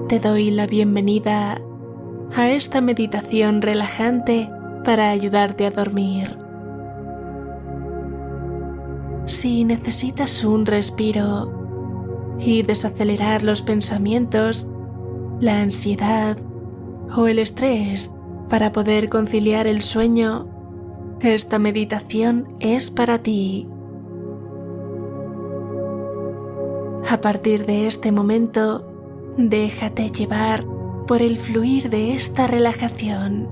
te doy la bienvenida a esta meditación relajante para ayudarte a dormir. Si necesitas un respiro y desacelerar los pensamientos, la ansiedad o el estrés para poder conciliar el sueño, esta meditación es para ti. A partir de este momento, déjate llevar por el fluir de esta relajación.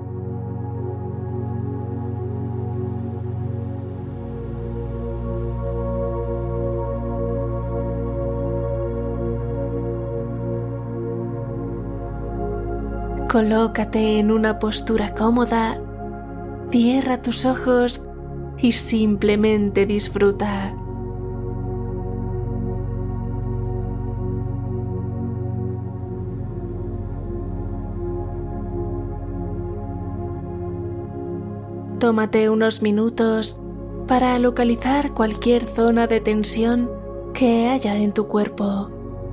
Colócate en una postura cómoda, cierra tus ojos y simplemente disfruta. Tómate unos minutos para localizar cualquier zona de tensión que haya en tu cuerpo.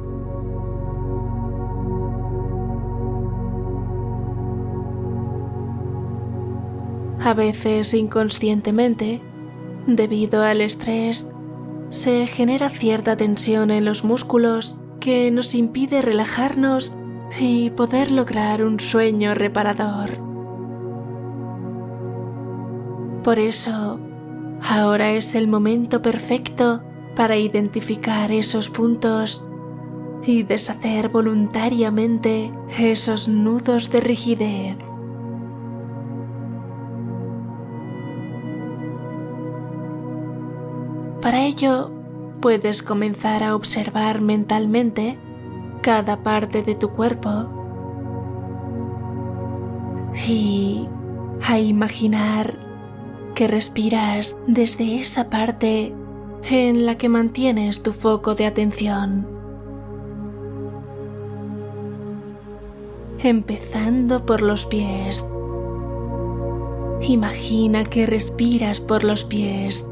A veces inconscientemente, debido al estrés, se genera cierta tensión en los músculos que nos impide relajarnos y poder lograr un sueño reparador. Por eso, ahora es el momento perfecto para identificar esos puntos y deshacer voluntariamente esos nudos de rigidez. Para ello, puedes comenzar a observar mentalmente cada parte de tu cuerpo y a imaginar que respiras desde esa parte en la que mantienes tu foco de atención. Empezando por los pies. Imagina que respiras por los pies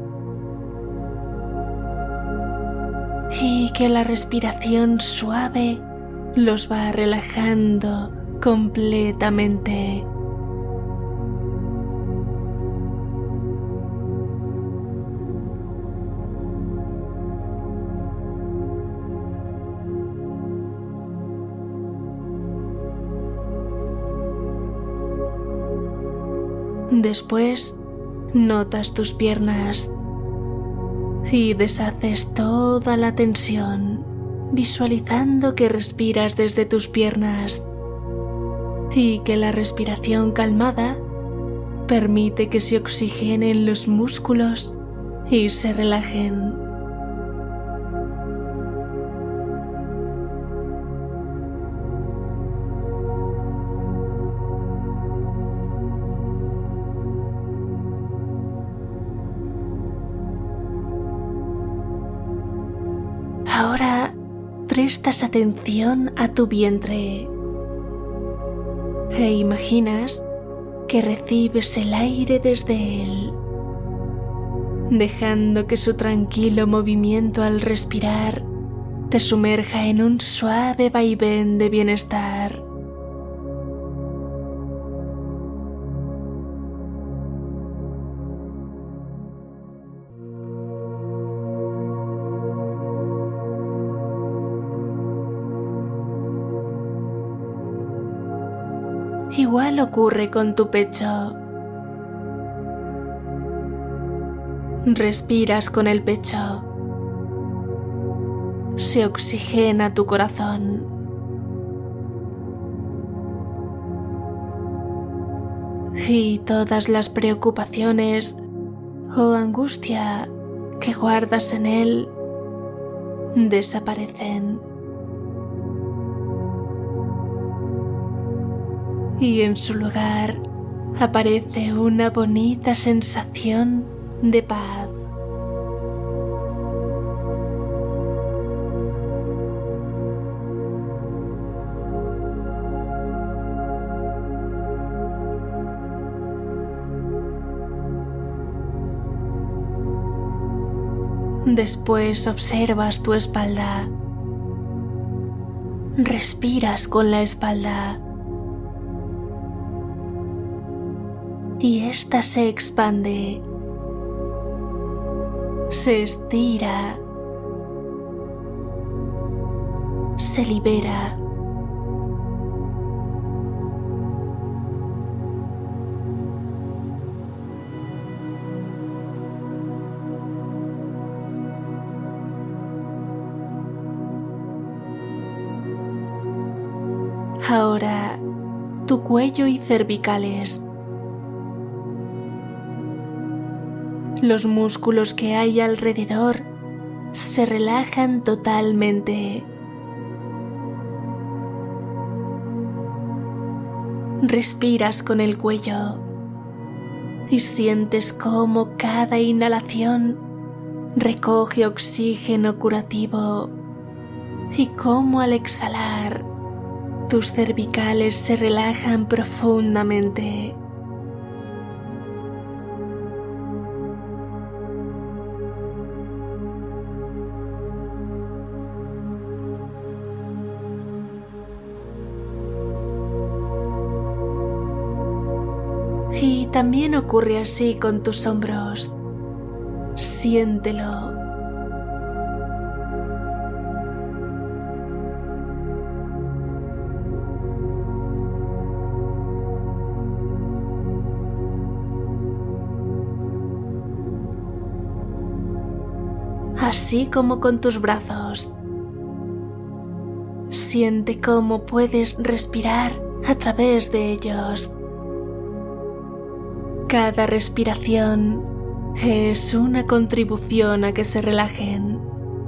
y que la respiración suave los va relajando completamente. Después, notas tus piernas y deshaces toda la tensión, visualizando que respiras desde tus piernas y que la respiración calmada permite que se oxigenen los músculos y se relajen. Ahora prestas atención a tu vientre e imaginas que recibes el aire desde él, dejando que su tranquilo movimiento al respirar te sumerja en un suave vaivén de bienestar. Igual ocurre con tu pecho. Respiras con el pecho. Se oxigena tu corazón. Y todas las preocupaciones o angustia que guardas en él desaparecen. Y en su lugar aparece una bonita sensación de paz. Después observas tu espalda. respiras con la espalda y ésta se expande, se estira, se libera. Ahora, tu cuello y cervicales. Los músculos que hay alrededor se relajan totalmente. Respiras con el cuello y sientes cómo cada inhalación recoge oxígeno curativo y cómo al exhalar tus cervicales se relajan profundamente. Y también ocurre así con tus hombros. Siéntelo. Así como con tus brazos. Siente cómo puedes respirar a través de ellos. Cada respiración es una contribución a que se relajen.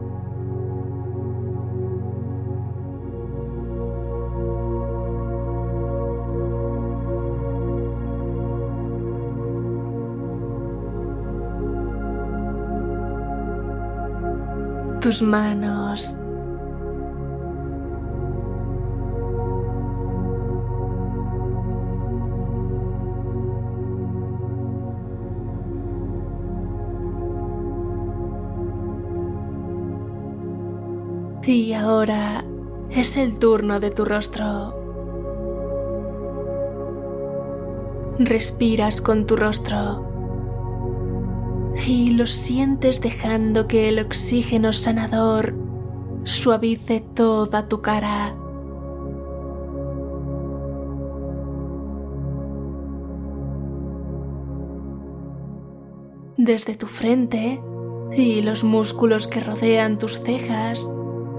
Tus manos, y ahora es el turno de tu rostro. Respiras con tu rostro y lo sientes dejando que el oxígeno sanador suavice toda tu cara. Desde tu frente y los músculos que rodean tus cejas,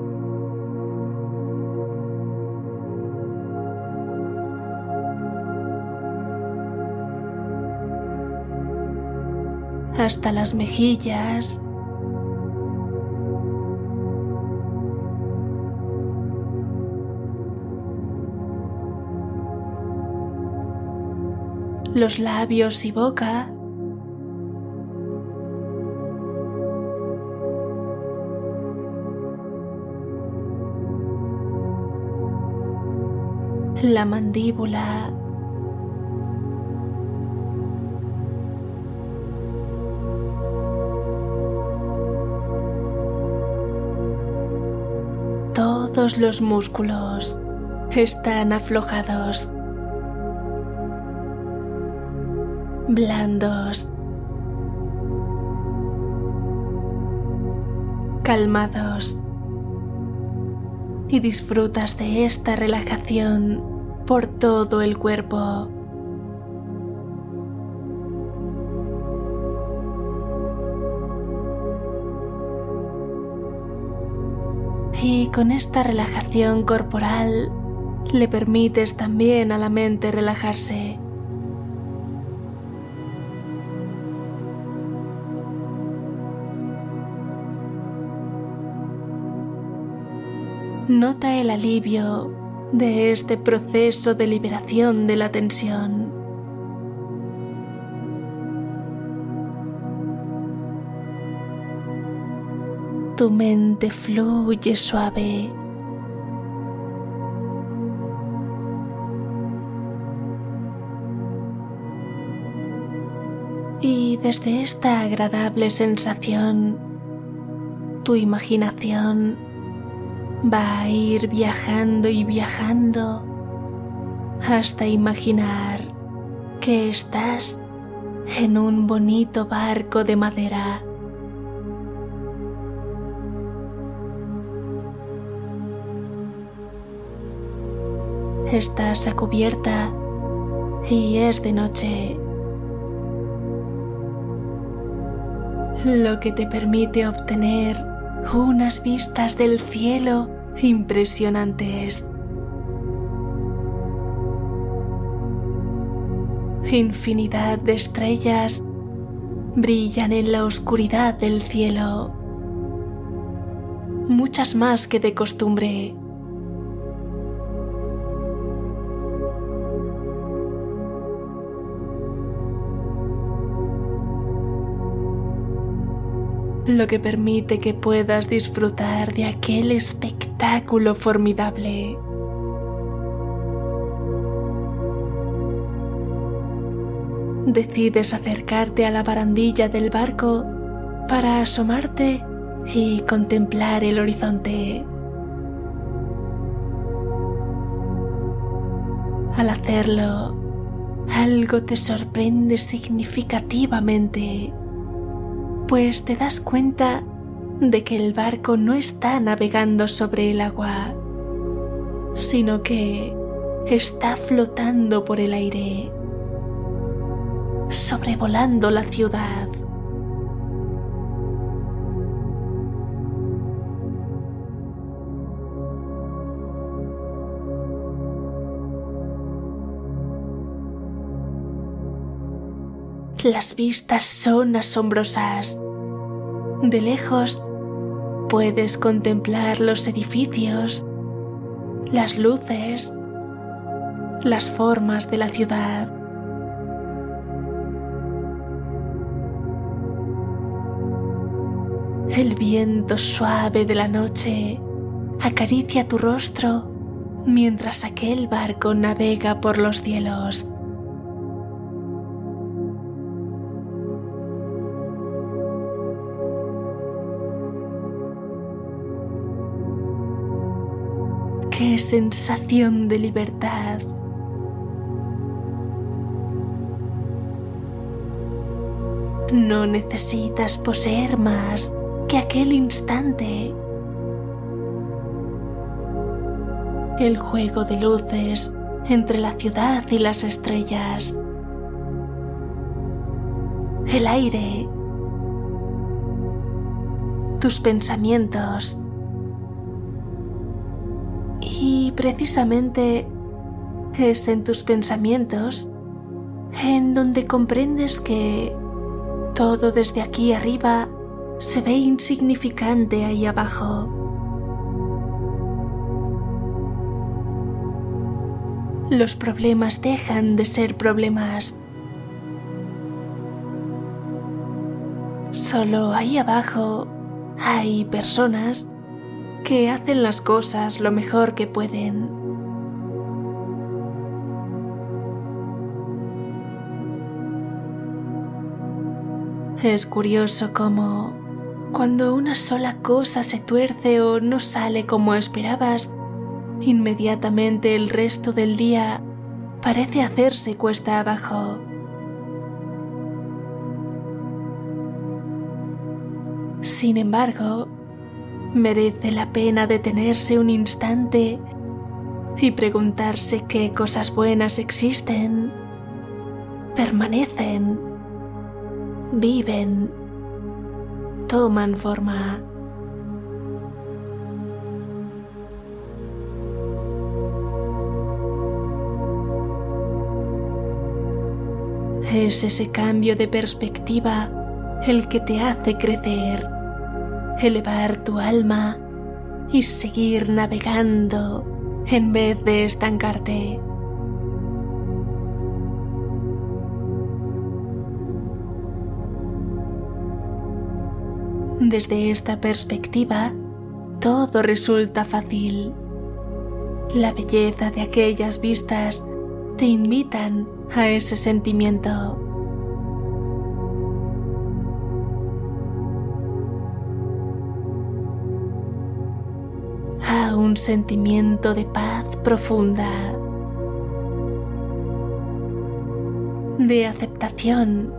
hasta las mejillas, los labios y boca, la mandíbula, todos los músculos están aflojados, blandos, calmados, y disfrutas de esta relajación por todo el cuerpo. Y con esta relajación corporal le permites también a la mente relajarse. Nota el alivio de este proceso de liberación de la tensión. Tu mente fluye suave. Y desde esta agradable sensación, tu imaginación va a ir viajando y viajando hasta imaginar que estás en un bonito barco de madera. Estás a cubierta y es de noche, lo que te permite obtener unas vistas del cielo impresionantes. Infinidad de estrellas brillan en la oscuridad del cielo, muchas más que de costumbre. Lo que permite que puedas disfrutar de aquel espectáculo formidable. Decides acercarte a la barandilla del barco para asomarte y contemplar el horizonte. Al hacerlo, algo te sorprende significativamente, pues te das cuenta de que el barco no está navegando sobre el agua, sino que está flotando por el aire, sobrevolando la ciudad. Las vistas son asombrosas. De lejos puedes contemplar los edificios, las luces, las formas de la ciudad. El viento suave de la noche acaricia tu rostro mientras aquel barco navega por los cielos. ¡Qué sensación de libertad! No necesitas poseer más que aquel instante. El juego de luces entre la ciudad y las estrellas. El aire. Tus pensamientos. Y precisamente es en tus pensamientos en donde comprendes que todo desde aquí arriba se ve insignificante ahí abajo. Los problemas dejan de ser problemas. Solo ahí abajo hay personas que hacen las cosas lo mejor que pueden. Es curioso cómo, cuando una sola cosa se tuerce o no sale como esperabas, inmediatamente el resto del día parece hacerse cuesta abajo. Sin embargo, merece la pena detenerse un instante y preguntarse qué cosas buenas existen, permanecen, viven, toman forma. Es ese cambio de perspectiva el que te hace crecer, elevar tu alma y seguir navegando en vez de estancarte. Desde esta perspectiva, todo resulta fácil. La belleza de aquellas vistas te invitan a ese sentimiento. a un sentimiento de paz profunda, de aceptación,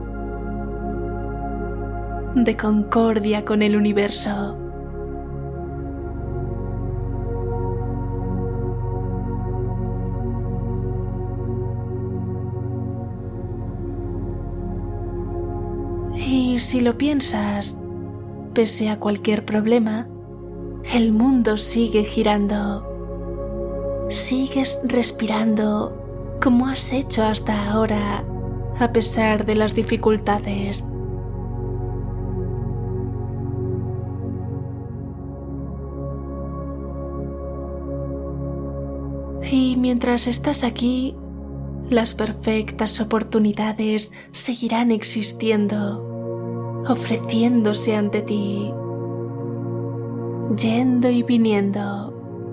de concordia con el universo. Y si lo piensas, pese a cualquier problema, el mundo sigue girando. Sigues respirando como has hecho hasta ahora, a pesar de las dificultades. Y mientras estás aquí, las perfectas oportunidades seguirán existiendo, ofreciéndose ante ti, yendo y viniendo.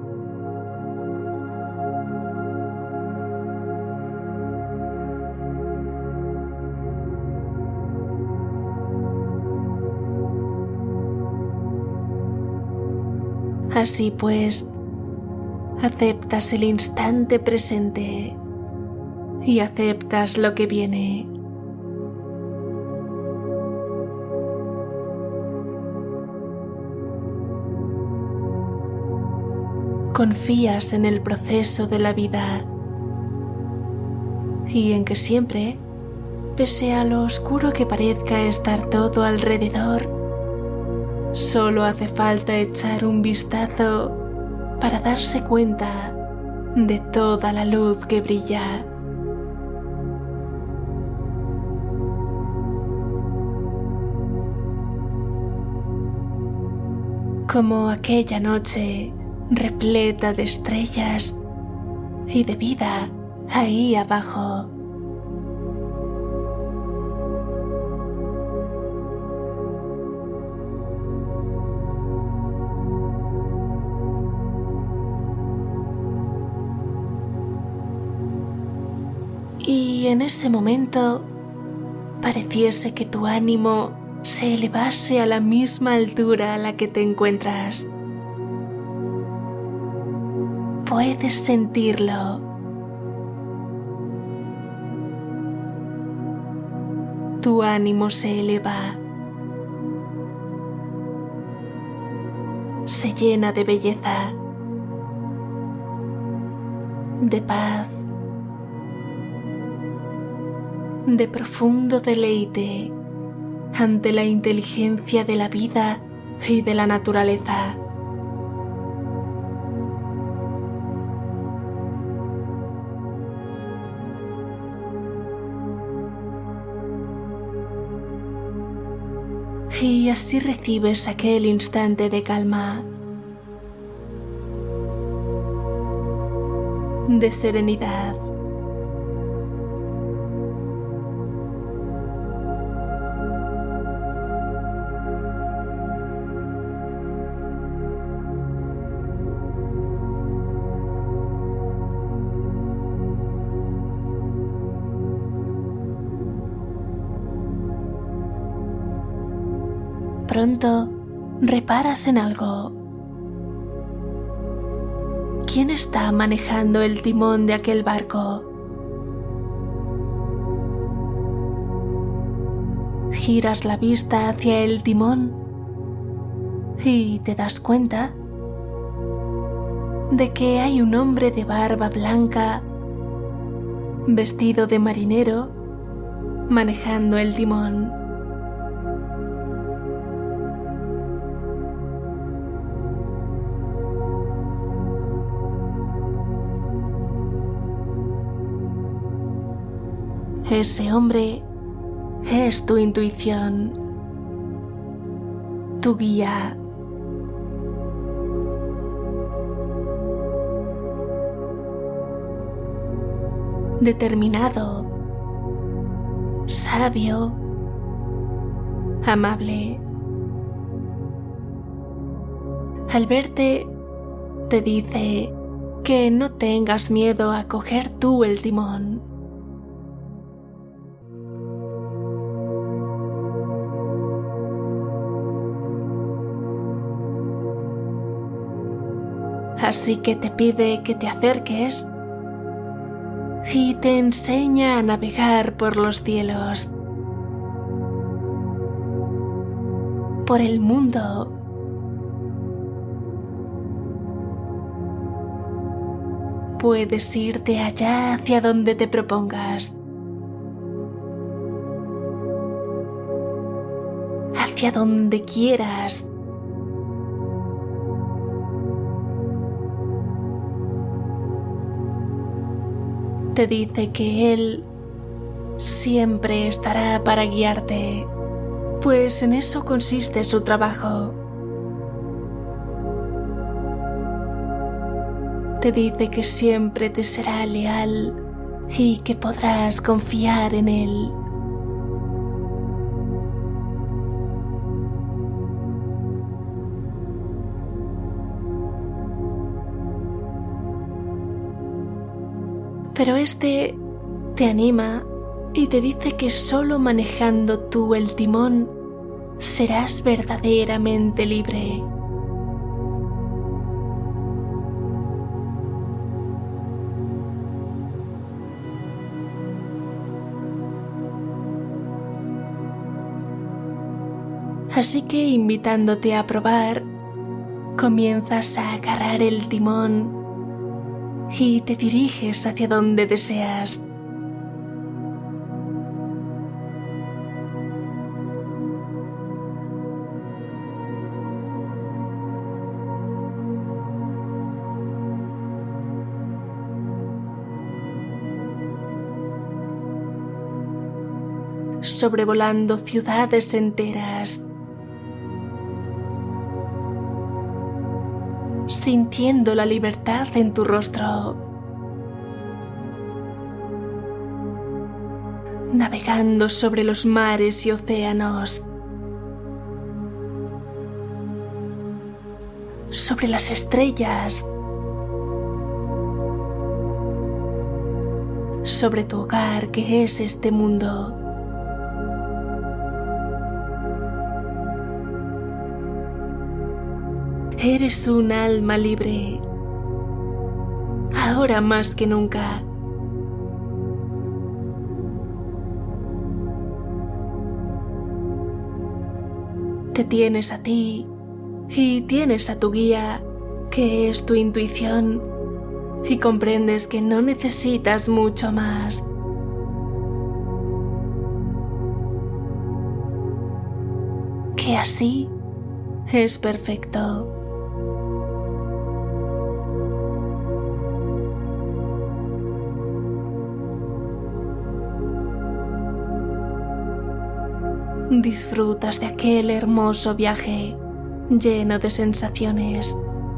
Así pues, aceptas el instante presente y aceptas lo que viene. Confías en el proceso de la vida y en que siempre, pese a lo oscuro que parezca estar todo alrededor, solo hace falta echar un vistazo para darse cuenta de toda la luz que brilla. Como aquella noche repleta de estrellas y de vida ahí abajo. Y en ese momento pareciese que tu ánimo se elevase a la misma altura a la que te encuentras. Puedes sentirlo. Tu ánimo se eleva. Se llena de belleza, de paz, de profundo deleite ante la inteligencia de la vida y de la naturaleza. Y así recibes aquel instante de calma, de serenidad. Pronto reparas en algo. ¿Quién está manejando el timón de aquel barco? Giras la vista hacia el timón y te das cuenta de que hay un hombre de barba blanca, vestido de marinero, manejando el timón. Ese hombre es tu intuición, tu guía. Determinado, sabio, amable. Al verte, te dice que no tengas miedo a coger tú el timón. Así que te pide que te acerques y te enseña a navegar por los cielos, por el mundo. Puedes irte allá hacia donde te propongas, hacia donde quieras. Te dice que Él siempre estará para guiarte, pues en eso consiste su trabajo. Te dice que siempre te será leal y que podrás confiar en Él. Pero este te anima y te dice que solo manejando tú el timón serás verdaderamente libre. Así que invitándote a probar, comienzas a agarrar el timón y te diriges hacia donde deseas. Sobrevolando ciudades enteras, sintiendo la libertad en tu rostro, navegando sobre los mares y océanos, sobre las estrellas, sobre tu hogar que es este mundo. Eres un alma libre, ahora más que nunca. Te tienes a ti y tienes a tu guía, que es tu intuición, y comprendes que no necesitas mucho más. Que así es perfecto. Disfrutas de aquel hermoso viaje lleno de sensaciones.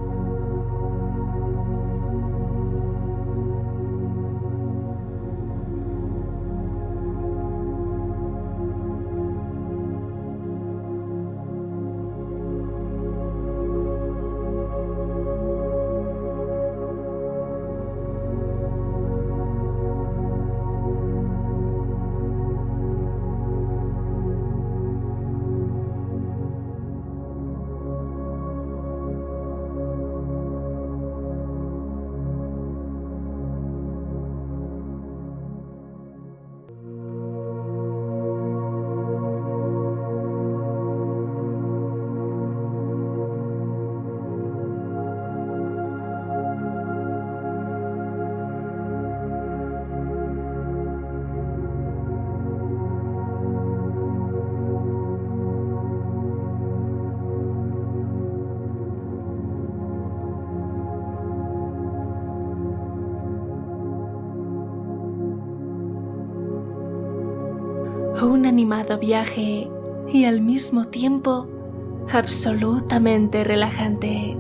Un animado viaje y al mismo tiempo absolutamente relajante.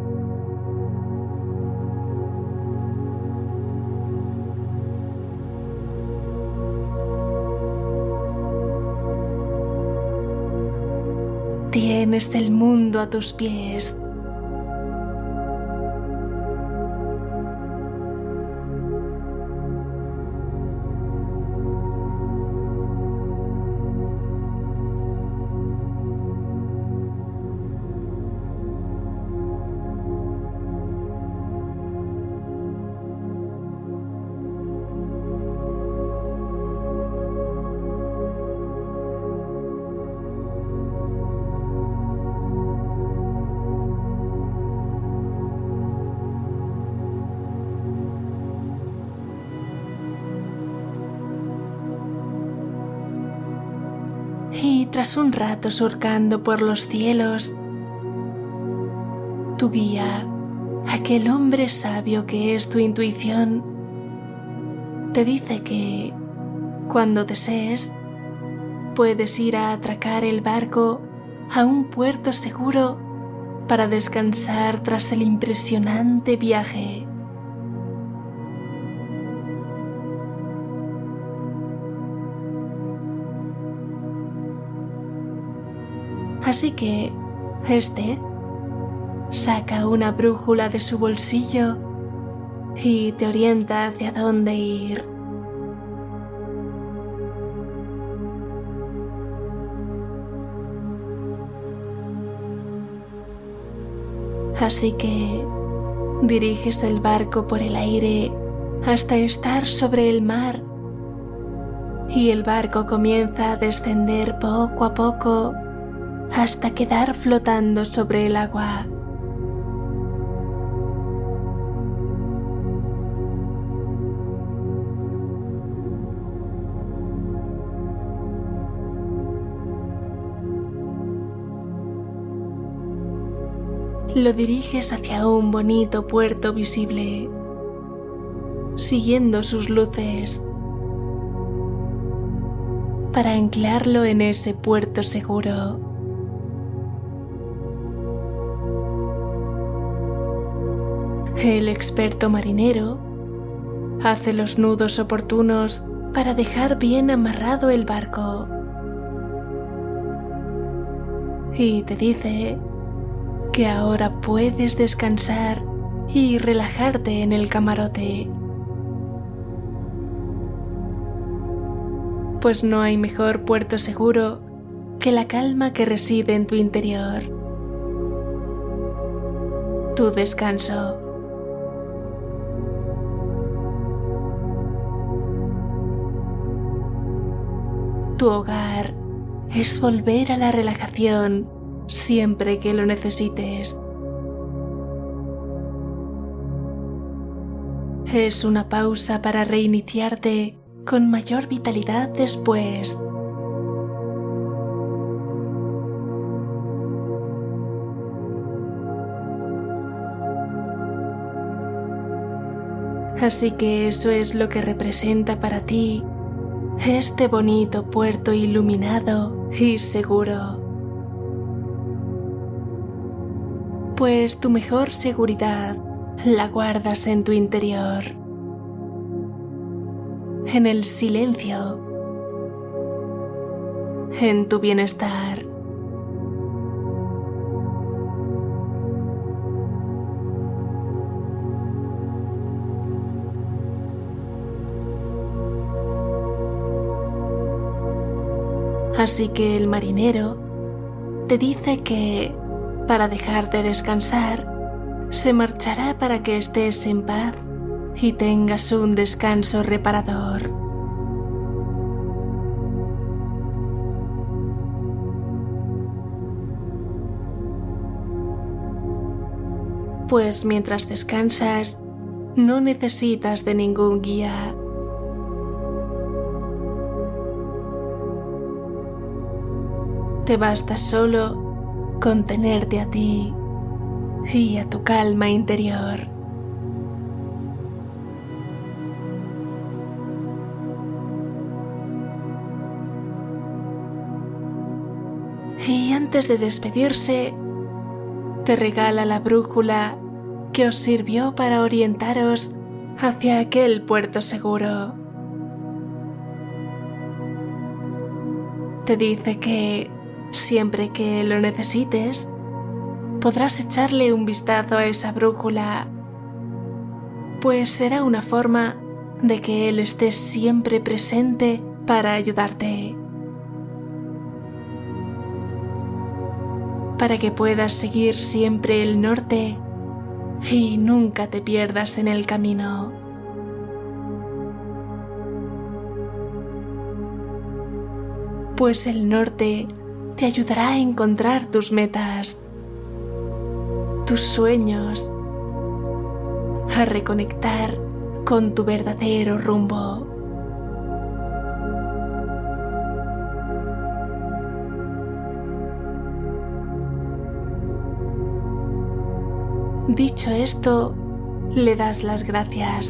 Tienes el mundo a tus pies. tras un rato surcando por los cielos, tu guía, aquel hombre sabio que es tu intuición, te dice que, cuando desees, puedes ir a atracar el barco a un puerto seguro para descansar tras el impresionante viaje. Así que, saca una brújula de su bolsillo y te orienta hacia dónde ir. Así que diriges el barco por el aire hasta estar sobre el mar y el barco comienza a descender poco a poco hasta quedar flotando sobre el agua. Lo diriges hacia un bonito puerto visible, siguiendo sus luces, para anclarlo en ese puerto seguro. El experto marinero hace los nudos oportunos para dejar bien amarrado el barco y te dice que ahora puedes descansar y relajarte en el camarote, pues no hay mejor puerto seguro que la calma que reside en tu interior. Tu descanso. Tu hogar es volver a la relajación siempre que lo necesites. Es una pausa para reiniciarte con mayor vitalidad después. Así que eso es lo que representa para ti este bonito puerto iluminado y seguro. Pues tu mejor seguridad la guardas en tu interior, en el silencio, en tu bienestar. Así que el marinero te dice que, para dejarte descansar, se marchará para que estés en paz y tengas un descanso reparador. Pues mientras descansas, no necesitas de ningún guía. Te basta solo con tenerte a ti y a tu calma interior. Y antes de despedirse, te regala la brújula que os sirvió para orientaros hacia aquel puerto seguro. Te dice que siempre que lo necesites, podrás echarle un vistazo a esa brújula, pues será una forma de que él esté siempre presente para ayudarte, para que puedas seguir siempre el norte y nunca te pierdas en el camino. Pues el norte te ayudará a encontrar tus metas, tus sueños, a reconectar con tu verdadero rumbo. Dicho esto, le das las gracias.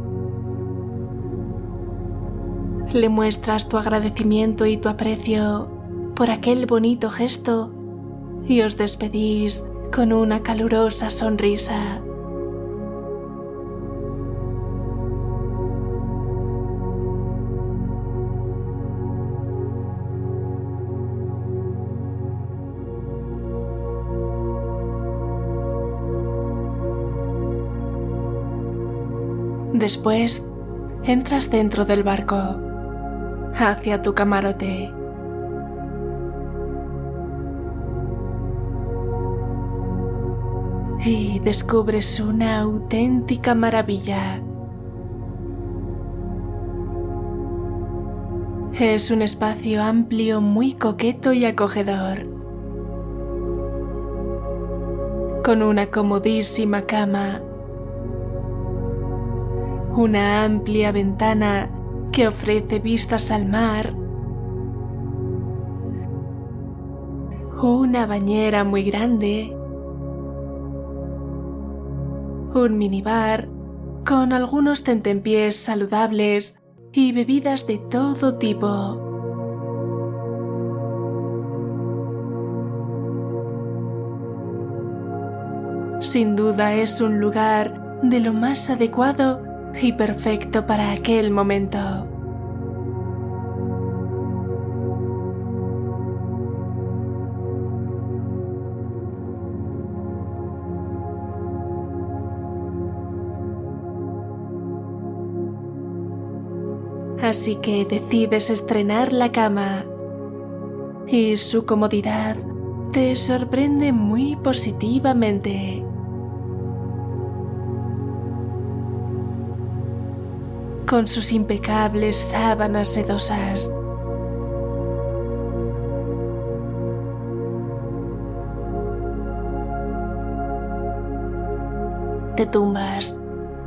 Le muestras tu agradecimiento y tu aprecio por aquel bonito gesto y os despedís con una calurosa sonrisa. Después, entras dentro del barco, hacia tu camarote. Y descubres una auténtica maravilla. Es un espacio amplio, muy coqueto y acogedor, con una comodísima cama, una amplia ventana que ofrece vistas al mar, una bañera muy grande, un minibar con algunos tentempiés saludables y bebidas de todo tipo. Sin duda es un lugar de lo más adecuado y perfecto para aquel momento. Así que decides estrenar la cama y su comodidad te sorprende muy positivamente. Con sus impecables sábanas sedosas, te tumbas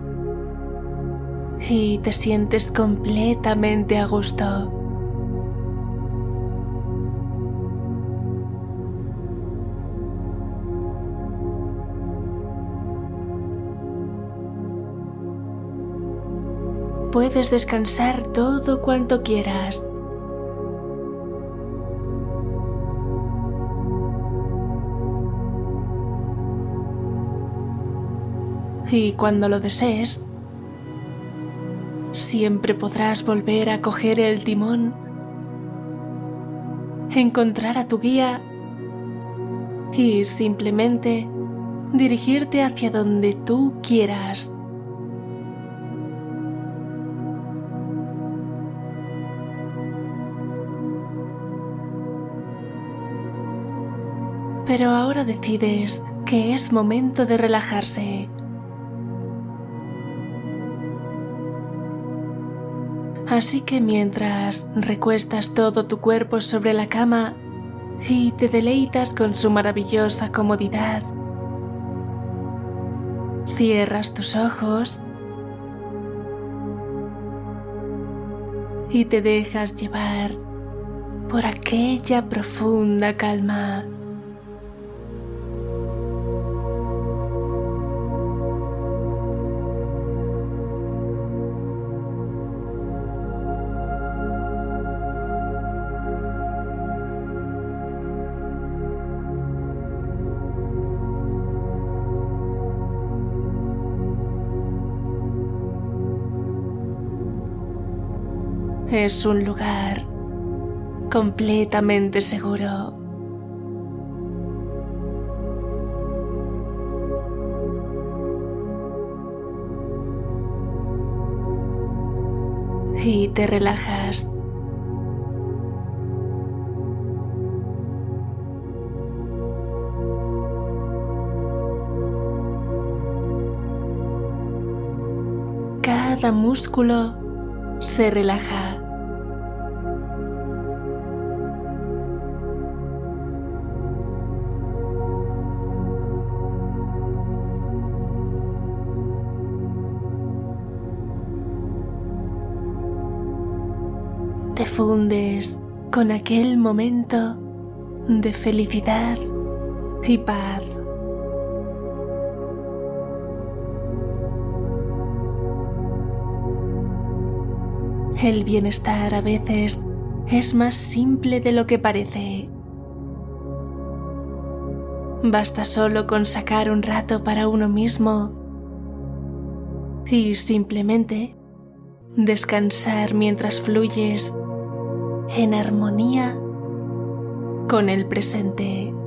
y te sientes completamente a gusto. Puedes descansar todo cuanto quieras. Y cuando lo desees, siempre podrás volver a coger el timón, encontrar a tu guía y simplemente dirigirte hacia donde tú quieras. Pero ahora decides que es momento de relajarse. Así que mientras recuestas todo tu cuerpo sobre la cama y te deleitas con su maravillosa comodidad, cierras tus ojos y te dejas llevar por aquella profunda calma. Es un lugar completamente seguro. Y te relajas. Cada músculo se relaja. Te fundes con aquel momento de felicidad y paz. El bienestar a veces es más simple de lo que parece. Basta solo con sacar un rato para uno mismo y simplemente descansar mientras fluyes en armonía con el presente.